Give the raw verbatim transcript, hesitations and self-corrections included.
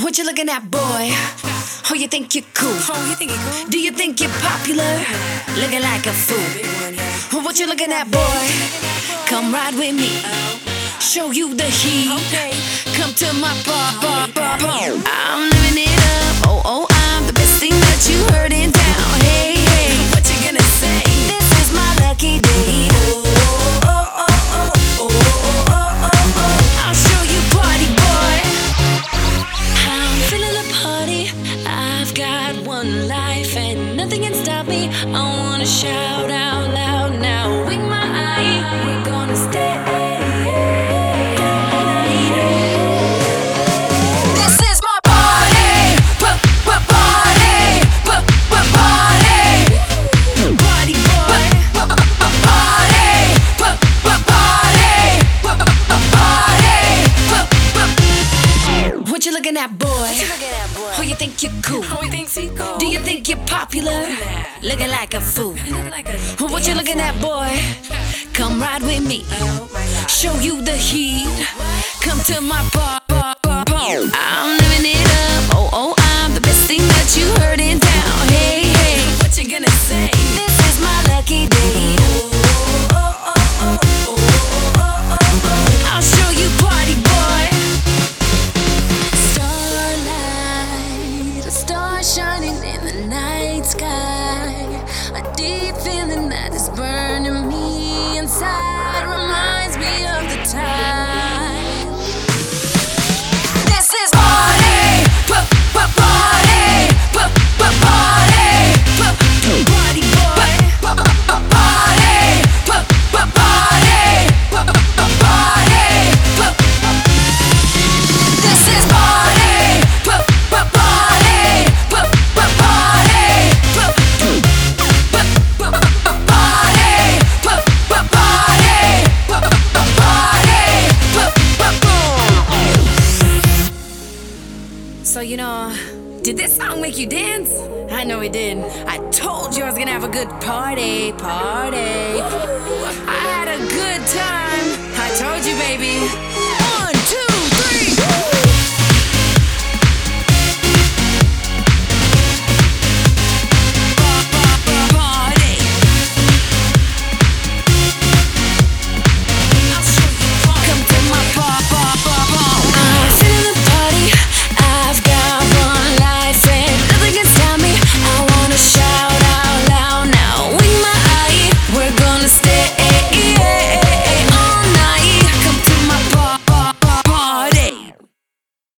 What you looking at, boy? Oh, you think you're cool? Oh, you think you're cool? Do you think you're popular? Looking like a fool. What you looking at, boy? Come ride with me. Show you the heat. Okay. Come to my bar, bar, bar, bar. I'm living it up. Oh, oh, I'm the best thing that you heard in town. Hey, hey, what you gonna say? This is my lucky day. Oh, oh, oh, oh, oh, oh, oh, oh, oh. I'll show you party, boy. I'm feeling a party. I've got one life and nothing can stop me. I wanna shout out loud now. Wink my eye. We're gonna stay. What you looking at, boy? What you looking at, boy? Oh, you think you're cool? Oh, you think she cool? Do you think you're popular? Nah. Looking like a fool. Looking like a What you looking at, boy? Come ride with me. Oh my God. Show you the heat. Come to my bar, bar, bar, bar. I'm living it up. Oh, oh, I'm the best thing that you heard in town. Hey, hey, what you gonna say? This is my lucky day. Oh, oh, oh, oh, oh, oh, oh, oh. I'll show you party, boy. Starlight, a star shining in the night sky. A deep feeling that is burning me inside reminds me of the time. This is party, p- p- party, p- p- party, p- party boy, p- p- party, p- p- party, p- p- party, p- This is party, p- p- party, p- p- party, p- So, you know, did this song make you dance? I know it did. I told you I was gonna have a good party, party. I had a good time. I told you, baby.